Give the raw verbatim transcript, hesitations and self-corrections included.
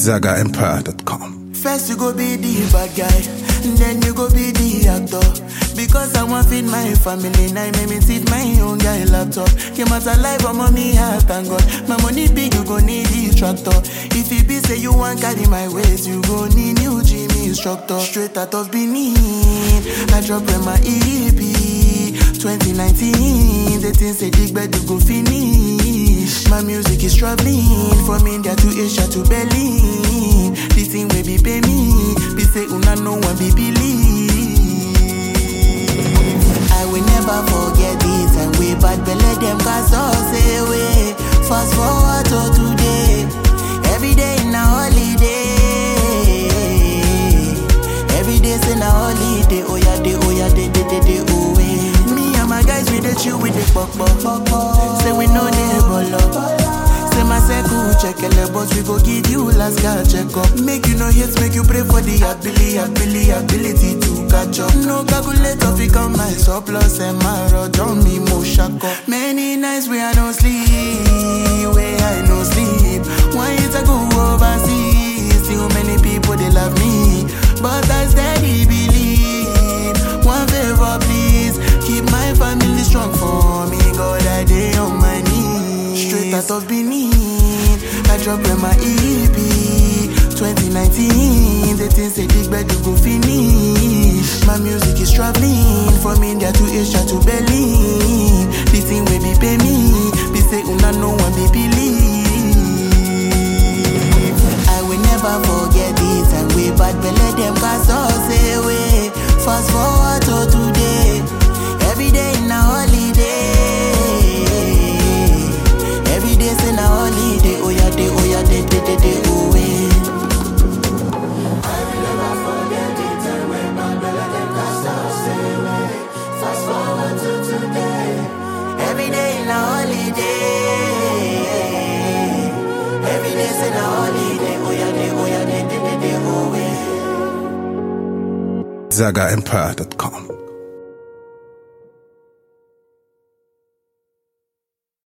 Zaga Empire dot com. First you go be the bad guy, then you go be the actor. Because I want feed my family, now make me teach my own guy laptop. Came out alive, I'm on me, I thank God. My money big, you go need the tractor. If it be say you want carry my weight, you go need new gym instructor. Straight out of Benin, I drop in my E P. twenty nineteen, the things say dig bed, you go finish. My music is traveling from India to Asia to Berlin. This thing will be pay me, be say una no one be believe. I will never forget this and we bad belly them cause us away. Fast forward to today, every day in a holiday. Every day in a holiday, oh yeah, day, oh yeah, day, day, day, day, oh yeah. Me and my guys we dey chill with the pop pop. Say we know they ball. Say my circle check a boss, we go give you last guy check up. Make you no hate, make you pray for the ability, ability, ability to catch up. No calculator, fi come my surplus and my road on me mo shako. Many nights where I no sleep, where I no sleep. Why is I go overseas? Still many people they love me, but I steady believe. One favor please, keep my family strong for me. God I day on my knees. Straight out of Benin, I drop in my E P. twenty nineteen, the things say dig bed, you go finish. My music is traveling from India to Asia to Berlin. This thing will be pay me, be say una no one be believe. I will never forget this and we bad belly them cause us away. Fast forward to today, every day in a holiday. Every day's in a holiday, oh yeah, day, oh yeah, day, day, day, day, oh yeah. I will never forget the time when my belly them cast us away. Fast forward to today, every day in a holiday. Every day's in a holiday, oh yeah, day, oh yeah, day, day, day, day, oh yeah. Zaga Empire dot com.